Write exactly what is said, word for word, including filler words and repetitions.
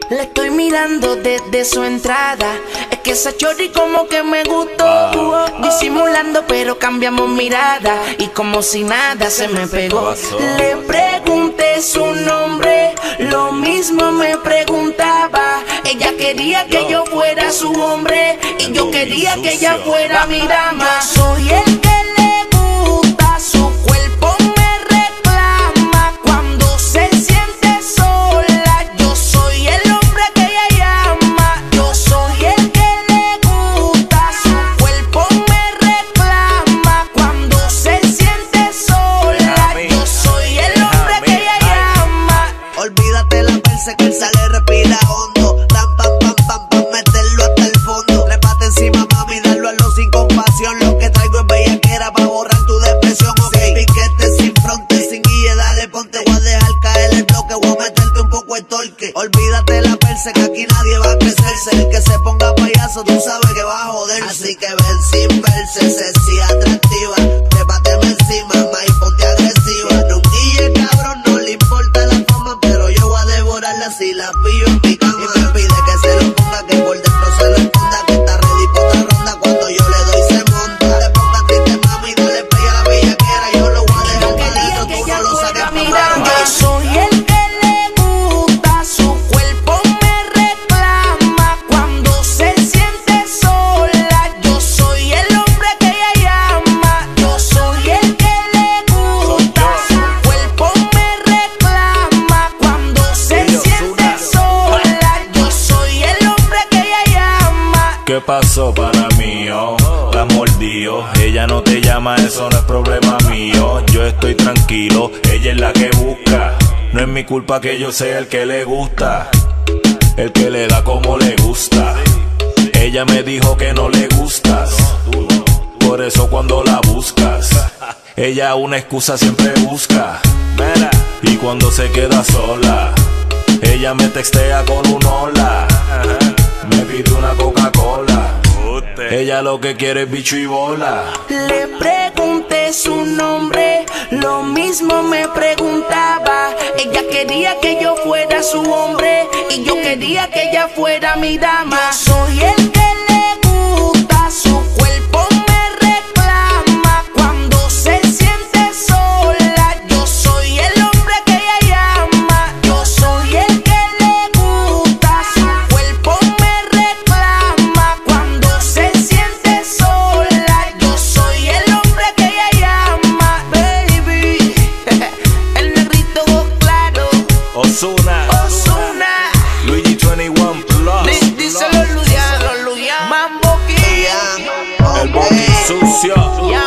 Le estoy mirando desde su entrada. Es que esa chorri como que me gustó. Disimulando pero cambiamos mirada. Y como si nada se me pegó. Le pregunté su nombre, lo mismo me preguntaba. Ella quería que yo fuera su hombre y yo quería que ella fuera mi dama. Soy el que le gusta, su cuerpo me reclama cuando se siente sola. Yo soy el hombre que ella llama. Yo soy el que le gusta, su cuerpo me reclama cuando se siente sola. Yo soy el hombre que ella llama. Olvídate la verse que él sale, respira hondo. Ram, pam, pam, pam, pam, meterlo hasta el fondo. Trépate encima, mami, darlo a los sin compasión. Lo que traigo es bellaquera pa' borrar tu depresión, ok. Sin piquete, sin fronte, sin guille, dale, ponte. Voy a dejar caer el bloque, voy a meterte un poco de torque. Olvídate la verse que aquí nadie va a crecerse. El que se ponga payaso, tú sabes que va a joderse. Así que ven sin verse, sexy, atractiva. Trépateme encima, ma, y ponte agresiva. No un guille, cabrón, no le importa la fama, pero yo voy a devorarla si la pillo en mi cama. Y me pide que se lo ponga, que por dentro se lo esconda, que está ready pa' otra ronda. Cuando yo le doy se monta. Te ponga triste, mami, dale pega a la bellaquera. Yo lo voy a dejar calito, tú no lo saques pa' mano. Yo soy el que le gusta, su cuerpo me reclama cuando se siente sola. Yo soy el hombre que ella llama. Yo soy el que le gusta, su cuerpo me reclama cuando se siente sola. Yo soy el hombre que ella llama. ¿Qué pasó, para mí? Oh, la mordió. Ella no te llama, eso no es problema mío. Yo estoy tranquilo, ella es la que busca. No es mi culpa que yo sea el que le gusta, el que le da como le gusta. Ella me dijo que no le gustas, por eso cuando la buscas, ella una excusa siempre busca. Y cuando se queda sola, ella me textea con un hola. Me pide una Coca-Cola. Ella lo que quiere es bicho y bola. Le pregunté su nombre, lo mismo me preguntaba. Ella quería que yo fuera su hombre y yo quería que ella fuera mi dama. Yo soy el que le gusta, su cuerpo me reclama cuando se siente sola. Yo soy el hombre que ella llama. Yo soy el que le gusta, su cuerpo me reclama cuando se siente sola. Yo soy el hombre que ella llama. Baby, el negrito claro, Ozuna, Ozuna, Luigi veintiuno Plus, díselo Luyan, Mambo King, el Bobby sucio. ya